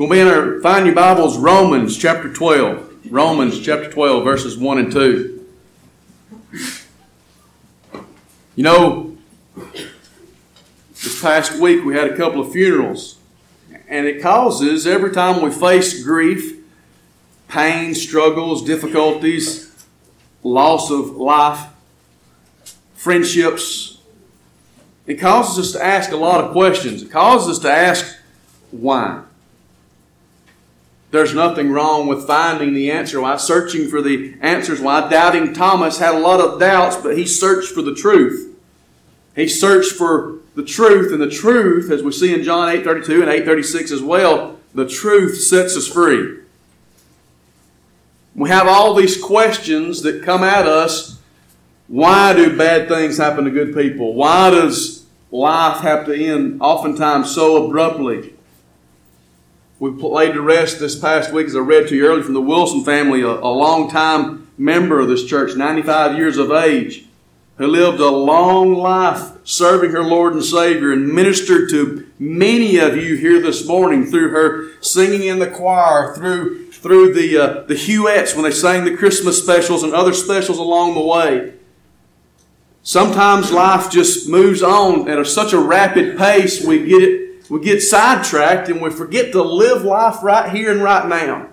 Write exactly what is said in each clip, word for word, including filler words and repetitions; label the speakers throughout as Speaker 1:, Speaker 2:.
Speaker 1: We'll be in our, find your Bibles, Romans chapter twelve. Romans chapter twelve, verses one and two. You know, this past week we had a couple of funerals. And it causes, every time we face grief, pain, struggles, difficulties, loss of life, friendships, it causes us to ask a lot of questions. It causes us to ask, why? There's nothing wrong with finding the answer. Why? Searching for the answers. Why? Doubting Thomas had a lot of doubts, but he searched for the truth. He searched for the truth, and the truth, as we see in John eight thirty-two and eight thirty-six as well, the truth sets us free. We have all these questions that come at us. Why do bad things happen to good people? Why does life have to end oftentimes so abruptly? We laid to rest this past week, as I read to you earlier, from the Wilson family, a, a long-time member of this church, ninety-five years of age, who lived a long life serving her Lord and Savior and ministered to many of you here this morning through her singing in the choir, through, through the, uh, the Huettes when they sang the Christmas specials and other specials along the way. Sometimes life just moves on at a, such a rapid pace, we get it. We get sidetracked and we forget to live life right here and right now.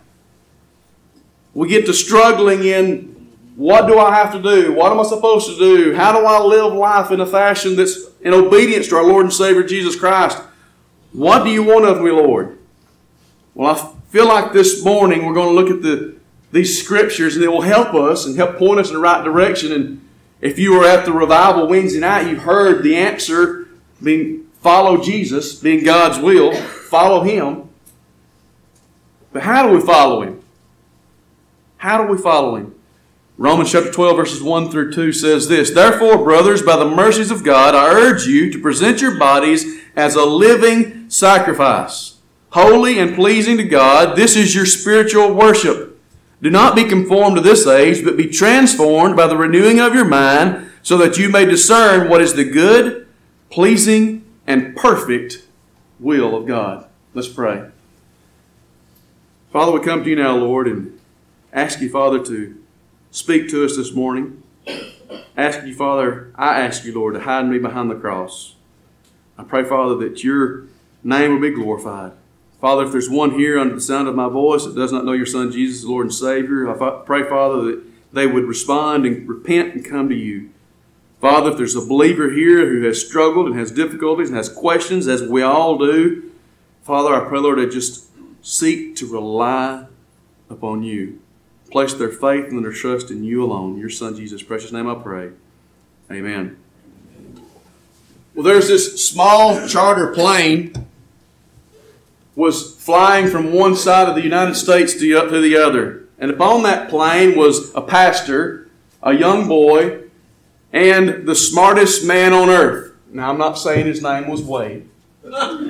Speaker 1: We get to struggling in, what do I have to do? What am I supposed to do? How do I live life in a fashion that's in obedience to our Lord and Savior Jesus Christ? What do you want of me, Lord? Well, I feel like this morning we're going to look at the these scriptures and it will help us and help point us in the right direction. And if you were at the revival Wednesday night, you heard the answer being follow Jesus, being God's will. Follow Him. But how do we follow Him? How do we follow Him? Romans chapter twelve, verses one through two says this, "Therefore, brothers, by the mercies of God, I urge you to present your bodies as a living sacrifice, holy and pleasing to God. This is your spiritual worship. Do not be conformed to this age, but be transformed by the renewing of your mind, so that you may discern what is the good, pleasing, and perfect will of God." Let's pray. Father, we come to you now, Lord, and ask you, Father, to speak to us this morning. Ask you, Father, I ask you, Lord, to hide me behind the cross. I pray, Father, that your name will be glorified. Father, if there's one here under the sound of my voice that does not know your Son, Jesus, Lord and Savior, I pray, Father, that they would respond and repent and come to you. Father, if there's a believer here who has struggled and has difficulties and has questions, as we all do, Father, I pray, Lord, they just seek to rely upon you. Place their faith and their trust in you alone. In your Son, Jesus' precious name I pray. Amen. Well, there's this small charter plane was flying from one side of the United States to the other. And upon that plane was a pastor, a young boy, and the smartest man on earth. Now, I'm not saying his name was Wade. But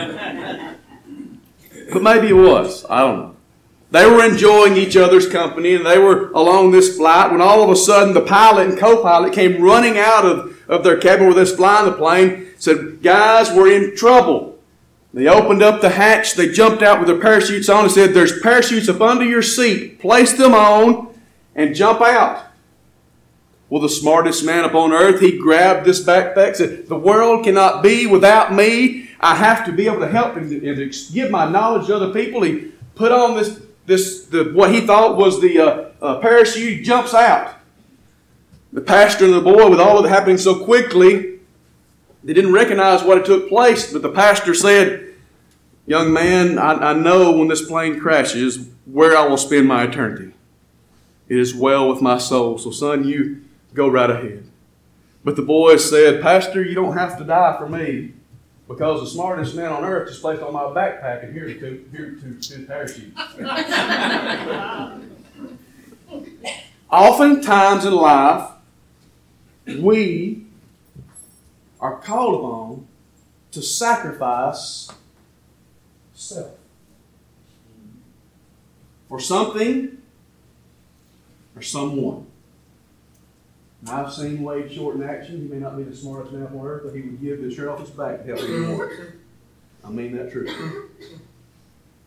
Speaker 1: maybe it was. I don't know. They were enjoying each other's company, and they were along this flight when all of a sudden the pilot and co-pilot came running out of, of their cabin where they was flying the plane, said, "Guys, we're in trouble." They opened up the hatch. They jumped out with their parachutes on and said, "There's parachutes up under your seat. Place them on and jump out." Well, the smartest man upon earth, he grabbed this backpack and said, "The world cannot be without me. I have to be able to help and to, and to give my knowledge to other people." He put on this, this the, what he thought was the uh, uh, parachute. He jumps out. The pastor and the boy, with all of it happening so quickly, they didn't recognize what had took place. But the pastor said, "Young man, I, I know when this plane crashes where I will spend my eternity. It is well with my soul. So, son, you go right ahead." But the boy said, "Pastor, you don't have to die for me, because the smartest man on earth just placed on my backpack, and here are two, here are two, two parachutes." Oftentimes in life, we are called upon to sacrifice self for something or someone. Now, I've seen Wade Short in action. He may not be the smartest man on earth, but he would give his shirt off his back to help anyone. I mean that true.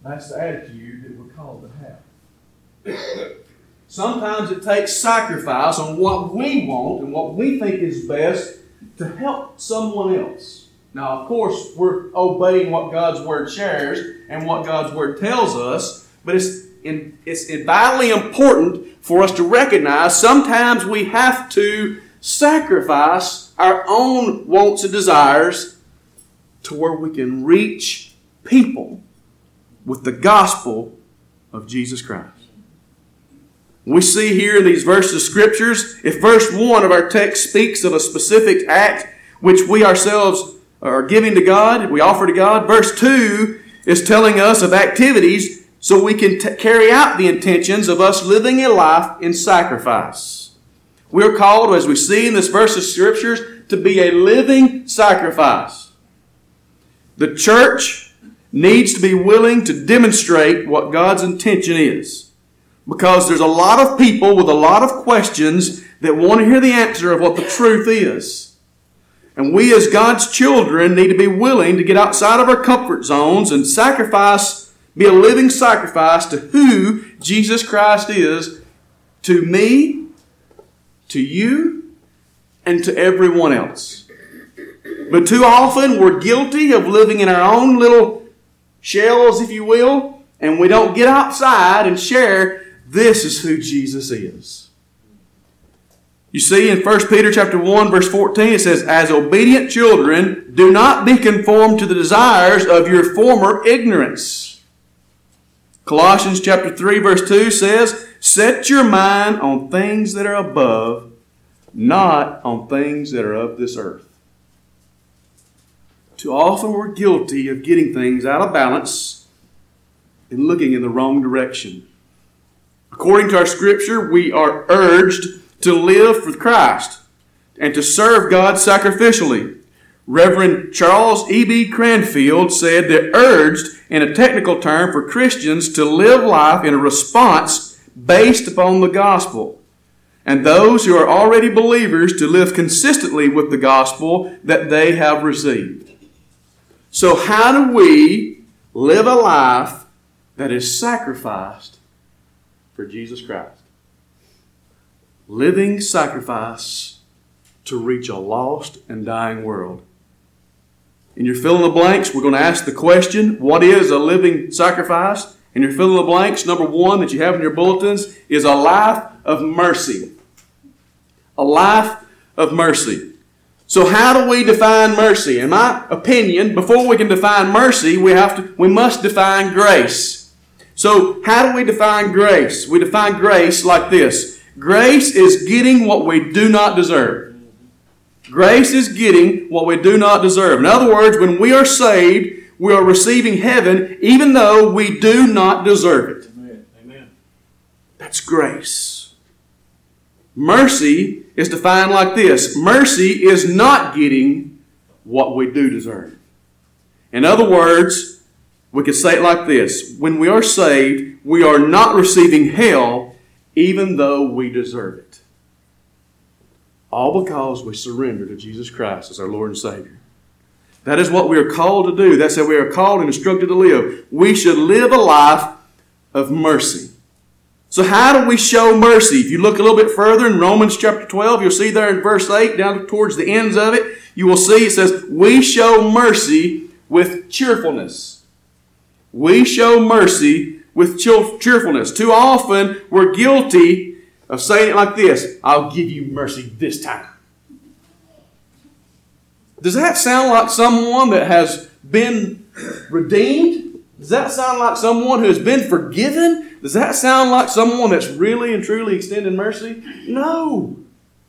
Speaker 1: That's the attitude that we're called to have. Sometimes it takes sacrifice on what we want and what we think is best to help someone else. Now, of course, we're obeying what God's Word shares and what God's Word tells us, but it's, in, it's vitally important for us to recognize sometimes we have to sacrifice our own wants and desires to where we can reach people with the gospel of Jesus Christ. We see here in these verses of Scriptures, if verse one of our text speaks of a specific act which we ourselves are giving to God, we offer to God, verse two is telling us of activities so we can t- carry out the intentions of us living a life in sacrifice. We're called, as we see in this verse of Scriptures, to be a living sacrifice. The church needs to be willing to demonstrate what God's intention is. Because there's a lot of people with a lot of questions that want to hear the answer of what the truth is. And we as God's children need to be willing to get outside of our comfort zones and sacrifice, be a living sacrifice to who Jesus Christ is, to me, to you, and to everyone else. But too often we're guilty of living in our own little shells, if you will, and we don't get outside and share this is who Jesus is. You see in First Peter chapter one, verse fourteen, it says, as obedient children, do not be conformed to the desires of your former ignorance. Colossians chapter three, verse two says, set your mind on things that are above, not on things that are of this earth. Too often we're guilty of getting things out of balance and looking in the wrong direction. According to our Scripture, we are urged to live for Christ and to serve God sacrificially. Reverend Charles E B Cranfield said they're urged in a technical term for Christians to live life in a response based upon the gospel, and those who are already believers to live consistently with the gospel that they have received. So how do we live a life that is sacrificed for Jesus Christ? Living sacrifice to reach a lost and dying world. In your fill in the blanks, we're going to ask the question, what is a living sacrifice? In your fill in the blanks, number one that you have in your bulletins is a life of mercy. A life of mercy. So how do we define mercy? In my opinion, before we can define mercy, we have to we must define grace. So how do we define grace? We define grace like this. Grace is getting what we do not deserve. Grace is getting what we do not deserve. In other words, when we are saved, we are receiving heaven even though we do not deserve it. Amen. That's grace. Mercy is defined like this. Mercy is not getting what we do deserve. In other words, we could say it like this. When we are saved, we are not receiving hell even though we deserve it. All because we surrender to Jesus Christ as our Lord and Savior. That is what we are called to do. That's how we are called and instructed to live. We should live a life of mercy. So how do we show mercy? If you look a little bit further in Romans chapter twelve, you'll see there in verse eight, down towards the ends of it, you will see it says, we show mercy with cheerfulness. We show mercy with cheerfulness. Too often, we're guilty of saying it like this, I'll give you mercy this time. Does that sound like someone that has been redeemed? Does that sound like someone who has been forgiven? Does that sound like someone that's really and truly extending mercy? No.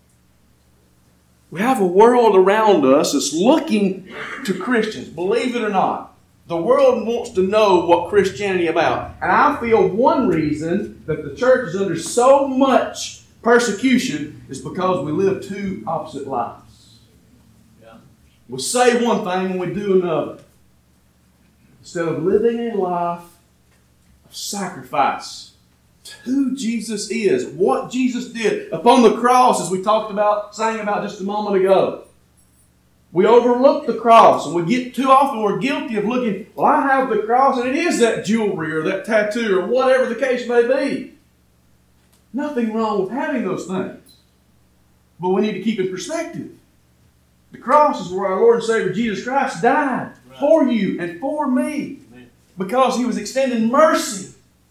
Speaker 1: We have a world around us that's looking to Christians, believe it or not. The world wants to know what Christianity is about. And I feel one reason that the church is under so much persecution is because we live two opposite lives. Yeah. We say one thing and we do another. Instead of living a life of sacrifice to who Jesus is, what Jesus did upon the cross, as we talked about, sang about just a moment ago. We overlook the cross, and we get too often we're guilty of looking, well, I have the cross, and it is that jewelry or that tattoo or whatever the case may be. Nothing wrong with having those things. But we need to keep in perspective. The cross is where our Lord and Savior Jesus Christ died right. for you and for me. Amen. Because He was extending mercy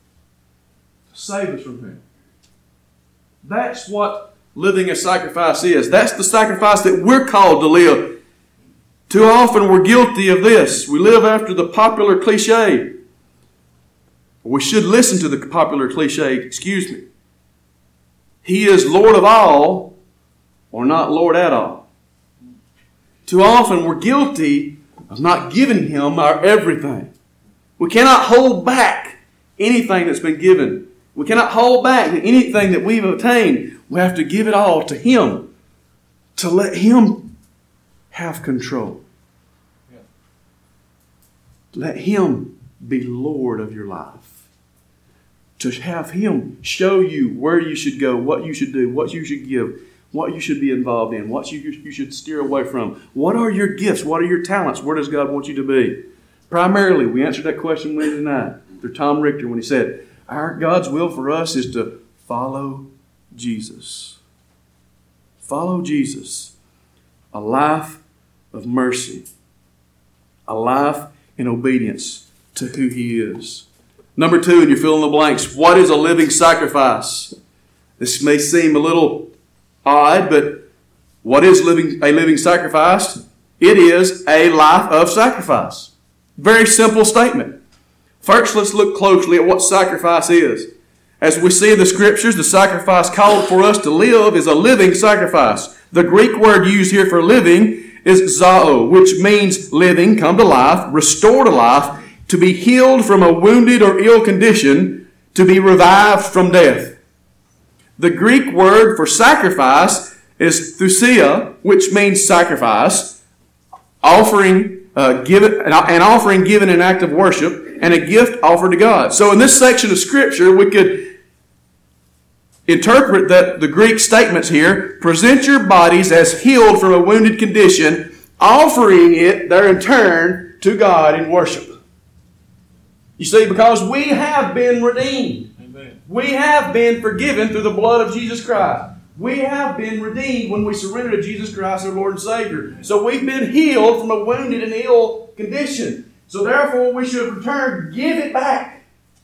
Speaker 1: to save us from Him. That's what living a sacrifice is. That's the sacrifice that we're called to live. Too often we're guilty of this. We live after the popular cliche. We should listen to the popular cliche, excuse me. He is Lord of all, or not Lord at all. Too often we're guilty of not giving Him our everything. We cannot hold back anything that's been given. We cannot hold back anything that we've obtained. We have to give it all to Him, to let Him have control. Yeah. Let Him be Lord of your life. To have Him show you where you should go, what you should do, what you should give, what you should be involved in, what you, you should steer away from. What are your gifts? What are your talents? Where does God want you to be? Primarily, we answered that question Wednesday night through Tom Richter when he said, our God's will for us is to follow Jesus. Follow Jesus. A life of mercy. A life in obedience to who He is. Number two, and you're filling the blanks, what is a living sacrifice? This may seem a little odd, but what is living a living sacrifice? It is a life of sacrifice. Very simple statement. First, let's look closely at what sacrifice is. As we see in the Scriptures, the sacrifice called for us to live is a living sacrifice. The Greek word used here for living is zao, which means living, come to life, restore to life, to be healed from a wounded or ill condition, to be revived from death. The Greek word for sacrifice is thusia, which means sacrifice, offering, uh, given, an offering given in act of worship, and a gift offered to God. So in this section of Scripture, we could interpret that the Greek statements here, present your bodies as healed from a wounded condition, offering it there in turn to God in worship. You see, because we have been redeemed. Amen. We have been forgiven through the blood of Jesus Christ. We have been redeemed when we surrender to Jesus Christ, our Lord and Savior. So we've been healed from a wounded and ill condition. So therefore we should return, give it back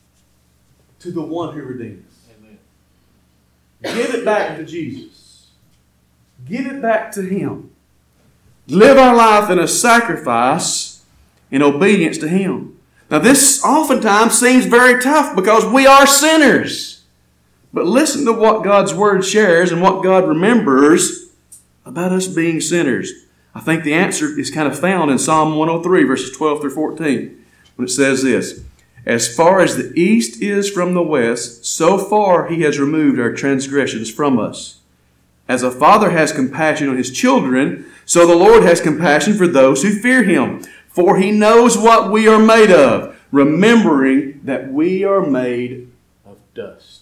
Speaker 1: to the one who redeemed us. Amen. Give it back to Jesus. Give it back to Him. Live our life in a sacrifice in obedience to Him. Now this oftentimes seems very tough because we are sinners. But listen to what God's Word shares and what God remembers about us being sinners. I think the answer is kind of found in Psalm one oh three, verses twelve through fourteen, when it says this, as far as the east is from the west, so far He has removed our transgressions from us. As a father has compassion on his children, so the Lord has compassion for those who fear Him. For He knows what we are made of, remembering that we are made of dust.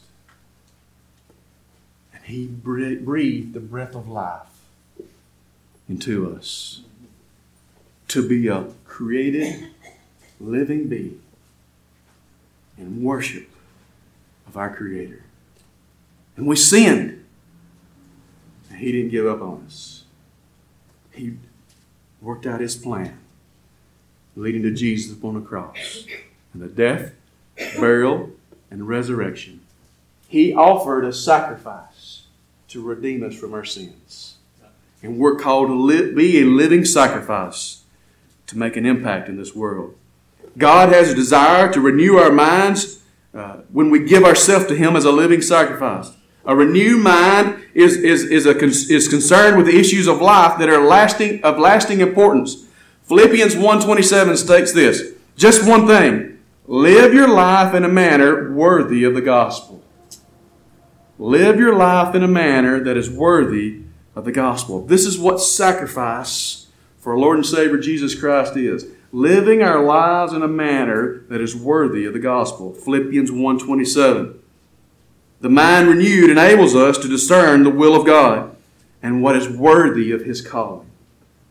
Speaker 1: And He breathed the breath of life into us to be a created, living being in worship of our Creator. And we sinned. And He didn't give up on us. He worked out His plan, leading to Jesus upon the cross. And the death, burial, and resurrection. He offered a sacrifice to redeem us from our sins. And we're called to li- be a living sacrifice to make an impact in this world. God has a desire to renew our minds uh, when we give ourselves to Him as a living sacrifice. A renewed mind is, is, is, a, is concerned with the issues of life that are lasting of lasting importance. Philippians one twenty-seven states this, just one thing, live your life in a manner worthy of the gospel. Live your life in a manner that is worthy of the gospel. This is what sacrifice for our Lord and Savior Jesus Christ is. Living our lives in a manner that is worthy of the gospel. Philippians one twenty-seven. The mind renewed enables us to discern the will of God and what is worthy of His calling.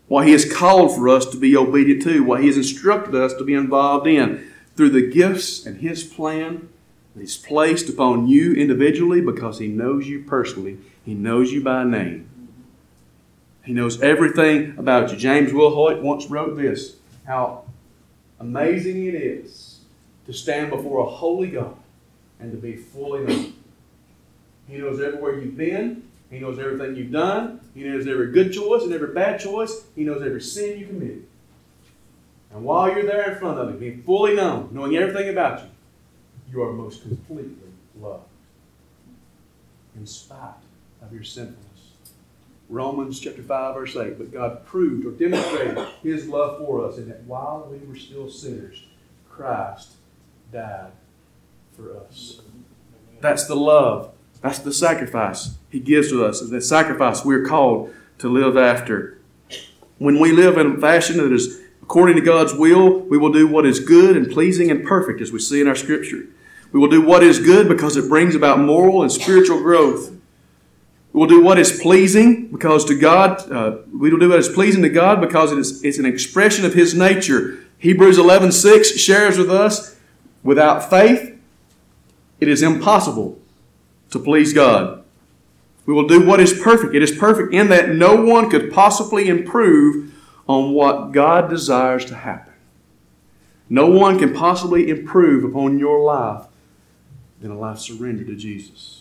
Speaker 1: what He has called for us to be obedient to, what He has instructed us to be involved in, through the gifts and His plan that He's placed upon you individually, because He knows you personally. He knows you by name. He knows everything about you. James Wilhoit once wrote this, how amazing it is to stand before a holy God and to be fully known. He knows everywhere you've been. He knows everything you've done. He knows every good choice and every bad choice. He knows every sin you committed. And while you're there in front of Him, being fully known, knowing everything about you, you are most completely loved, in spite of your sinfulness. Romans chapter five, verse eight. But God proved or demonstrated His love for us in that while we were still sinners, Christ died for us. That's the love. That's the sacrifice He gives to us. And that sacrifice we're called to live after. When we live in a fashion that is according to God's will, we will do what is good and pleasing and perfect, as we see in our Scripture. We will do what is good because it brings about moral and spiritual growth. We will do what is pleasing because to God, uh, we will do what is pleasing to God because it is it's an expression of His nature. Hebrews eleven six shares with us, without faith, it is impossible to please God. We will do what is perfect. It is perfect in that no one could possibly improve on what God desires to happen. No one can possibly improve upon your life than a life surrendered to Jesus.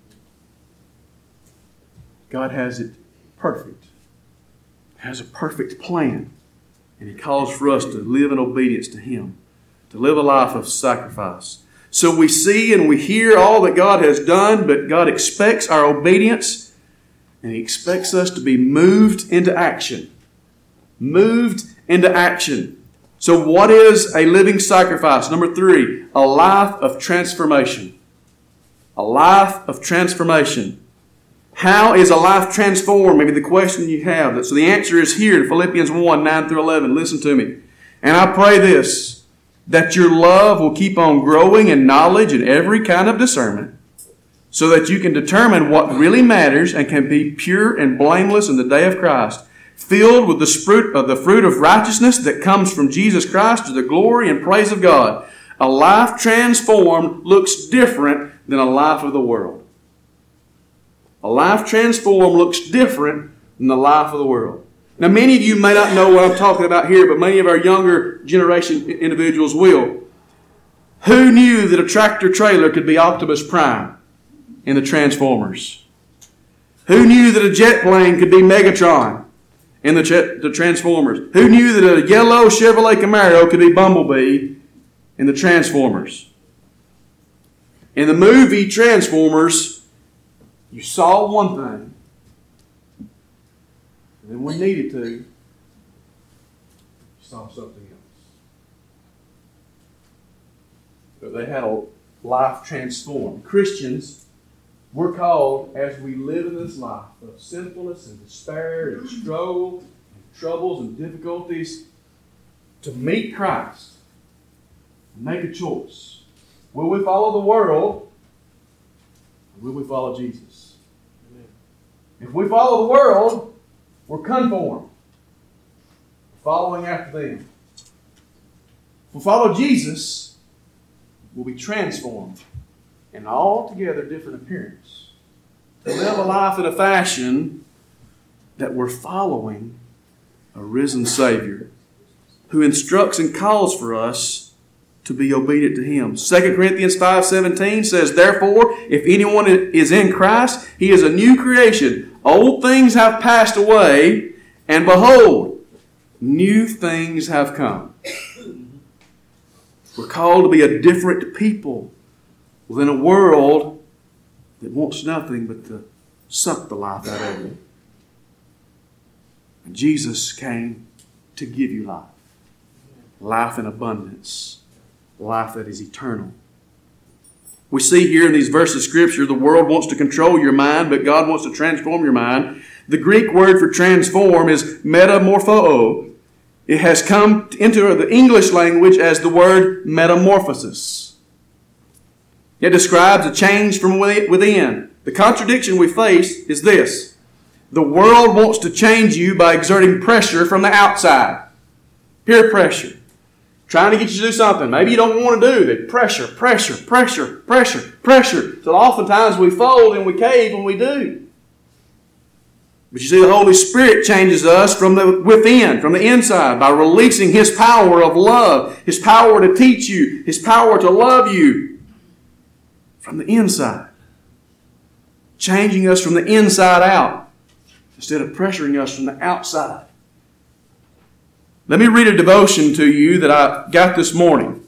Speaker 1: God has it perfect. Has a perfect plan. And He calls for us to live in obedience to Him. To live a life of sacrifice. So we see and we hear all that God has done, but God expects our obedience, and He expects us to be moved into action. Moved into action. So what is a living sacrifice? Number three, a life of transformation. A life of transformation. How is a life transformed? Maybe the question you have. So the answer is here in Philippians one, nine through eleven. Listen to me. And I pray this, that your love will keep on growing in knowledge and every kind of discernment, so that you can determine what really matters and can be pure and blameless in the day of Christ, filled with the fruit of the fruit of righteousness that comes from Jesus Christ to the glory and praise of God. A life transformed looks different than a life of the world. A life transformed looks different than the life of the world. Now, many of you may not know what I'm talking about here, but many of our younger generation individuals will. Who knew that a tractor trailer could be Optimus Prime in the Transformers? Who knew that a jet plane could be Megatron in the, ch- the Transformers? Who knew that a yellow Chevrolet Camaro could be Bumblebee in the Transformers? In the movie Transformers, you saw one thing, and then when needed to, you saw something else. So they had a life transformed. Christians, we're called, as we live in this life of sinfulness and despair and struggle and troubles and difficulties, to meet Christ and make a choice. Will we follow the world, or will we follow Jesus? If we follow the world, we're conformed. We're following after them. If we follow Jesus, we'll be transformed in an altogether different appearance. To live a life in a fashion that we're following a risen Savior who instructs and calls for us to be obedient to Him. Second Corinthians five seventeen says, therefore, if anyone is in Christ, he is a new creation. Old things have passed away, and behold, new things have come. We're called to be a different people within a world that wants nothing but to suck the life out of you. And Jesus came to give you life. Life in abundance. Life that is eternal. We see here in these verses of Scripture, the world wants to control your mind, but God wants to transform your mind. The Greek word for transform is metamorpho. It has come into the English language as the word metamorphosis. It describes a change from within. The contradiction we face is this, The world wants to change you by exerting pressure from the outside. Peer pressure. Trying to get you to do something maybe you don't want to do. They pressure, pressure, pressure, pressure, pressure. So oftentimes we fold and we cave when we do. But you see, the Holy Spirit changes us from the within, from the inside, by releasing His power of love, His power to teach you, His power to love you from the inside. Changing us from the inside out instead of pressuring us from the outside. Let me read a devotion to you that I got this morning.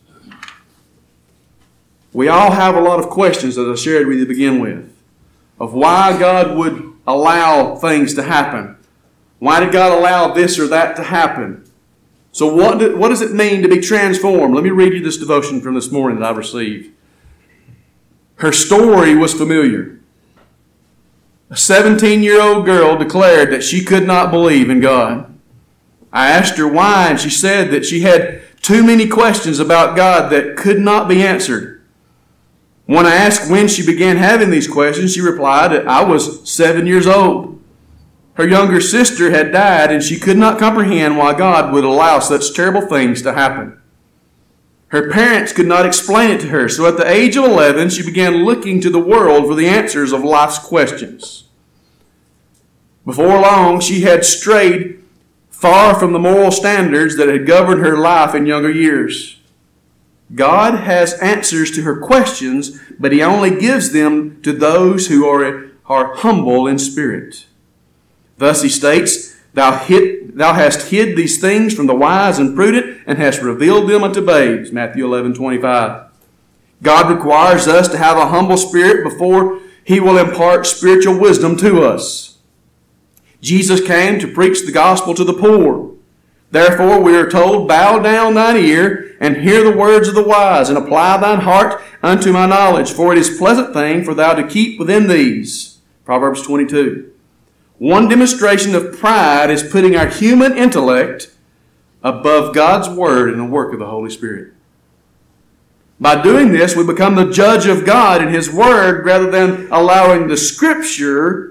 Speaker 1: We all have a lot of questions, as I shared with you to begin with, of why God would allow things to happen. Why did God allow this or that to happen? So what, do, what does it mean to be transformed? Let me read you this devotion from this morning that I received. Her story was familiar. A seventeen-year-old girl declared that she could not believe in God. I asked her why, and she said that she had too many questions about God that could not be answered. When I asked when she began having these questions, she replied that I was seven years old. Her younger sister had died, and she could not comprehend why God would allow such terrible things to happen. Her parents could not explain it to her, so at the age of eleven, she began looking to the world for the answers of life's questions. Before long, she had strayed far from the moral standards that had governed her life in younger years. God has answers to her questions, but He only gives them to those who are, are humble in spirit. Thus He states, Thou, hid, thou hast hid these things from the wise and prudent, and hast revealed them unto babes. Matthew eleven twenty-five. God requires us to have a humble spirit before He will impart spiritual wisdom to us. Jesus came to preach the gospel to the poor. Therefore we are told, Bow down thine ear, and hear the words of the wise, and apply thine heart unto my knowledge. For it is a pleasant thing for thou to keep within these. Proverbs twenty-two. One demonstration of pride is putting our human intellect above God's Word and the work of the Holy Spirit. By doing this, we become the judge of God and His Word rather than allowing the Scripture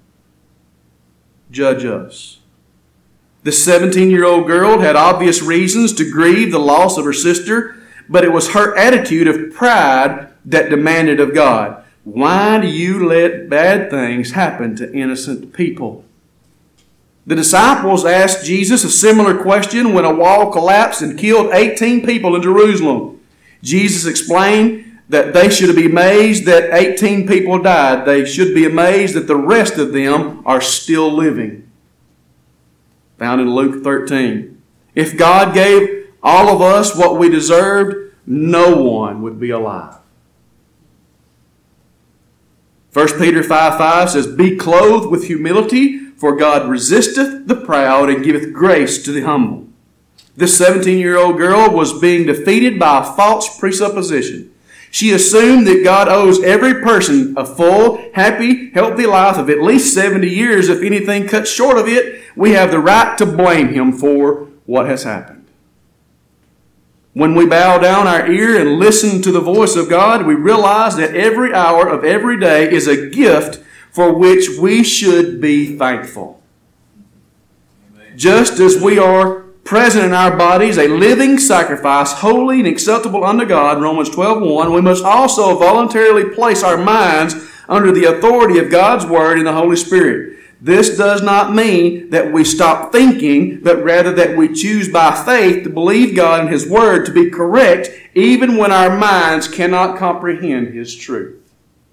Speaker 1: judge us. The seventeen-year-old girl had obvious reasons to grieve the loss of her sister, but it was her attitude of pride that demanded of God, why do you let bad things happen to innocent people? The disciples asked Jesus a similar question when a wall collapsed and killed eighteen people in Jerusalem. Jesus explained that they should be amazed that eighteen people died. They should be amazed that the rest of them are still living. Found in Luke thirteen. If God gave all of us what we deserved, no one would be alive. First Peter five five says, Be clothed with humility, for God resisteth the proud and giveth grace to the humble. This seventeen-year-old girl was being defeated by a false presupposition. She assumed that God owes every person a full, happy, healthy life of at least seventy years. If anything cuts short of it, we have the right to blame Him for what has happened. When we bow down our ear and listen to the voice of God, we realize that every hour of every day is a gift for which we should be thankful. Amen. Just as we are present in our bodies, a living sacrifice, holy and acceptable unto God, Romans twelve one, we must also voluntarily place our minds under the authority of God's Word and the Holy Spirit. This does not mean that we stop thinking, but rather that we choose by faith to believe God and His Word to be correct, even when our minds cannot comprehend His truth.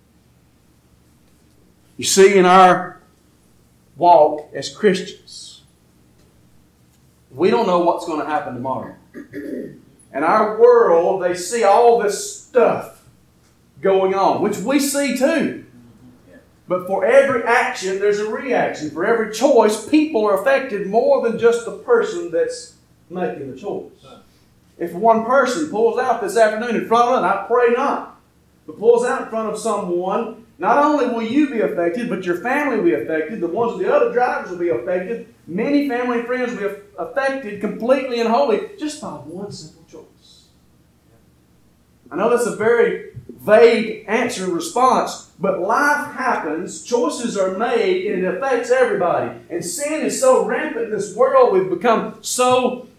Speaker 1: You see, in our walk as Christians, we don't know what's going to happen tomorrow. In our world, they see all this stuff going on, which we see too. But for every action, there's a reaction. For every choice, people are affected more than just the person that's making the choice. If one person pulls out this afternoon in front of us, and I pray not, but pulls out in front of someone, not only will you be affected, but your family will be affected. The ones of the other drivers will be affected. Many family and friends will be affected completely and wholly just by one simple choice. I know that's a very vague answer and response. But life happens, choices are made, and it affects everybody. And sin is so rampant in this world, we've become so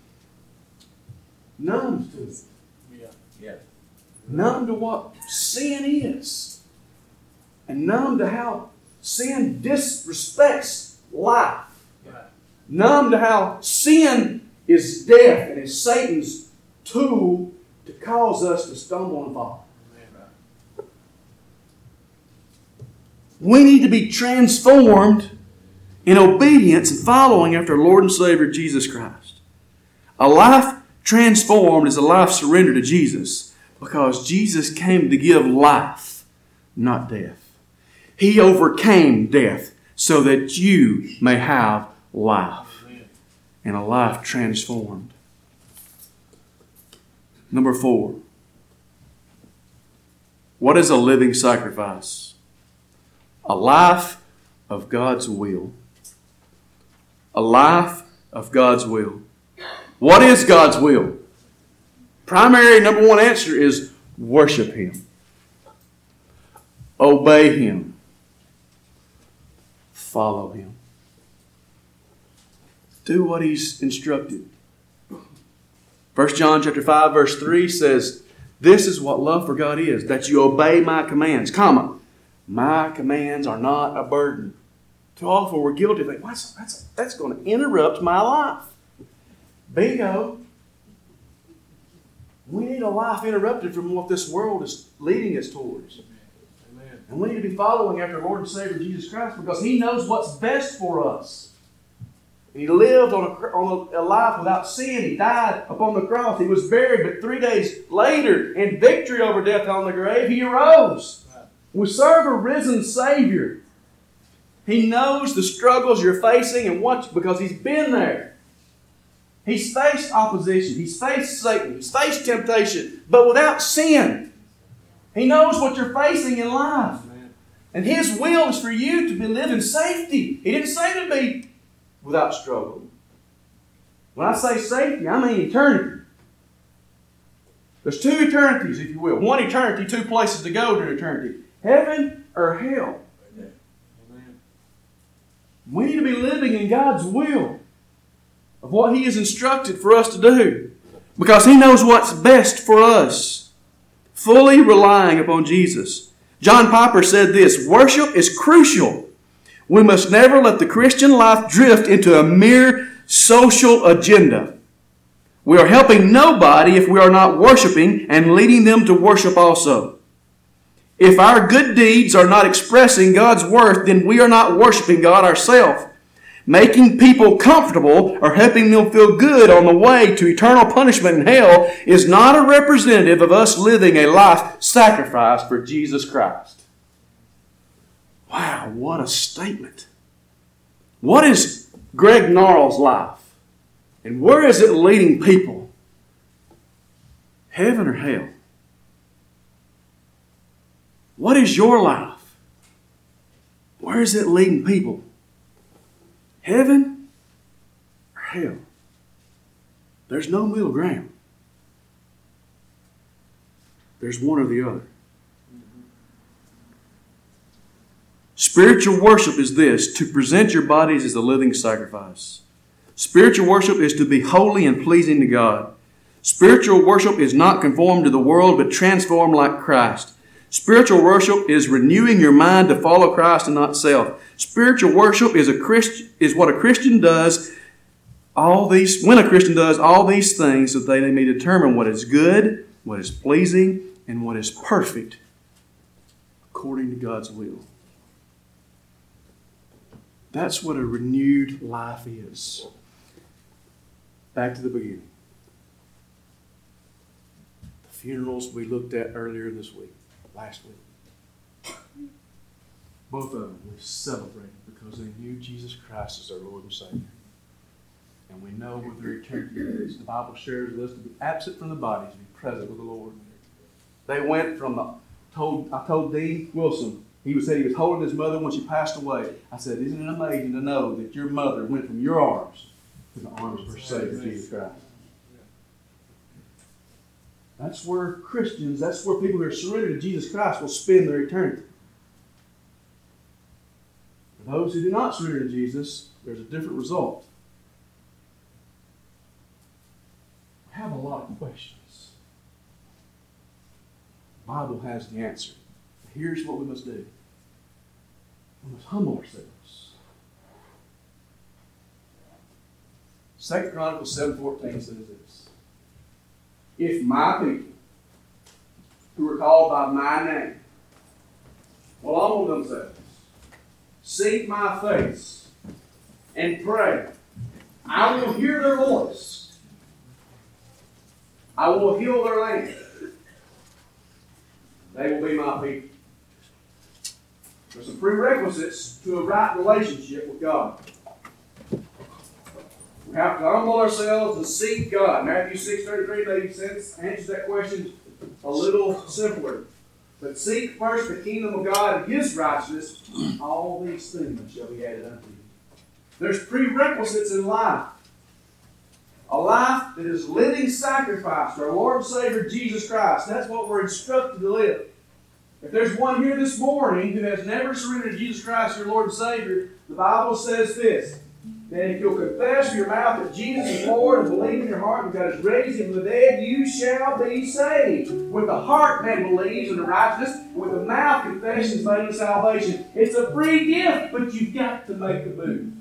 Speaker 1: numb to it.
Speaker 2: Yeah. Yeah.
Speaker 1: Numb to what sin is. And numb to how sin disrespects life.
Speaker 2: Yeah.
Speaker 1: Numb to how sin is death and is Satan's tool to cause us to stumble and fall. We need to be transformed in obedience and following after our Lord and Savior Jesus Christ. A life transformed is a life surrendered to Jesus, because Jesus came to give life, not death. He overcame death so that you may have life, and a life transformed. Number four. What is a living sacrifice? A life of God's will. A life of God's will. What is God's will? Primary number one answer is worship Him. Obey Him. Follow Him. Do what He's instructed. First John chapter five verse three says, "This is what love for God is, that you obey my commands, comma, my commands are not a burden." Too often we're guilty of thinking, well, that's, that's, that's going to interrupt my life. Bingo. We need a life interrupted from what this world is leading us towards. Amen. And we need to be following after Lord and Savior Jesus Christ, because He knows what's best for us. He lived on a, on a life without sin. He died upon the cross. He was buried, but three days later, in victory over death on the grave, He arose. We serve a risen Savior. He knows the struggles you're facing and what, because He's been there. He's faced opposition. He's faced Satan. He's faced temptation, but without sin. He knows what you're facing in life. And His will is for you to be live in safety. He didn't say to be without struggle. When I say safety, I mean eternity. There's two eternities, if you will. One eternity, two places to go to eternity. Heaven or hell. Amen. We need to be living in God's will of what He has instructed for us to do, because He knows what's best for us. Fully relying upon Jesus. John Piper said this, "Worship is crucial. We must never let the Christian life drift into a mere social agenda. We are helping nobody if we are not worshiping and leading them to worship also. If our good deeds are not expressing God's worth, then we are not worshiping God ourselves. Making people comfortable or helping them feel good on the way to eternal punishment in hell is not a representative of us living a life sacrificed for Jesus Christ." Wow, what a statement. What is Greg Gnarl's life? And where is it leading people? Heaven or hell? What is your life? Where is it leading people? Heaven or hell? There's no middle ground. There's one or the other. Spiritual worship is this, to present your bodies as a living sacrifice. Spiritual worship is to be holy and pleasing to God. Spiritual worship is not conformed to the world, but transformed like Christ. Spiritual worship is renewing your mind to follow Christ and not self. Spiritual worship is a Christ, is what a Christian does. All these, when a Christian does all these things, so that they may determine what is good, what is pleasing, and what is perfect, according to God's will. That's what a renewed life is. Back to the beginning. The funerals we looked at earlier this week, last week. Both of them we celebrated because they knew Jesus Christ as our Lord and Savior. And we know what their eternity is. The Bible shares with us to be absent from the body, to be present with the Lord. They went from the, told, I told Dean Wilson, he said he was holding his mother when she passed away. I said, isn't it amazing to know that your mother went from your arms to the arms of her Savior, Jesus Christ? That's where Christians, that's where people who are surrendered to Jesus Christ will spend their eternity. For those who do not surrender to Jesus, there's a different result. We have a lot of questions. The Bible has the answer. Here's what we must do. We must humble ourselves. Second Chronicles seven fourteen says this. If my people, who are called by my name, will humble themselves, seek my face, and pray, I will hear their voice. I will heal their land. They will be my people. There's some prerequisites to a right relationship with God. We have to humble ourselves and seek God. Matthew six thirty-three maybe answers that question a little simpler. But seek first the kingdom of God and His righteousness, all these things shall be added unto you. There's prerequisites in life. A life that is living sacrifice to our Lord and Savior Jesus Christ. That's what we're instructed to live. If there's one here this morning who has never surrendered to Jesus Christ, your Lord and Savior, the Bible says this, that if you'll confess with your mouth that Jesus is Lord and believe in your heart that God has raised Him from the dead, you shall be saved. With the heart man believes in the righteousness, with the mouth confession is made in salvation. It's a free gift, but you've got to make a move.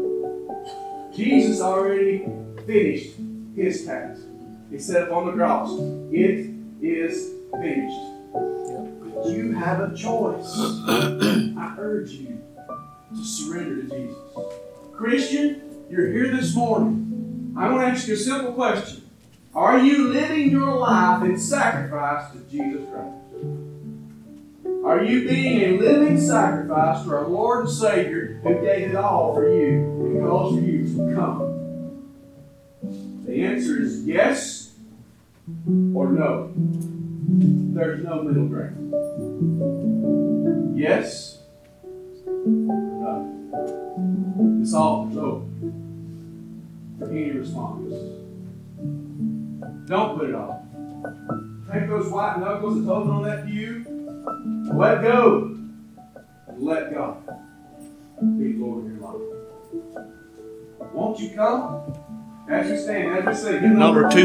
Speaker 1: Jesus already finished His task. He said upon the cross, it is finished. But you have a choice. I urge you to surrender to Jesus. Christian, you're here this morning. I want to ask you a simple question. Are you living your life in sacrifice to Jesus Christ? Are you being a living sacrifice to our Lord and Savior who gave it all for you and calls for you to come? The answer is yes or no. There's no middle ground. Yes or no. This altar's open for any response. Don't put it off. Take those white knuckles that's holding on that pew. Let go. And let God be Lord of your life. Won't you come? As we stand, as we sing.
Speaker 2: Number two.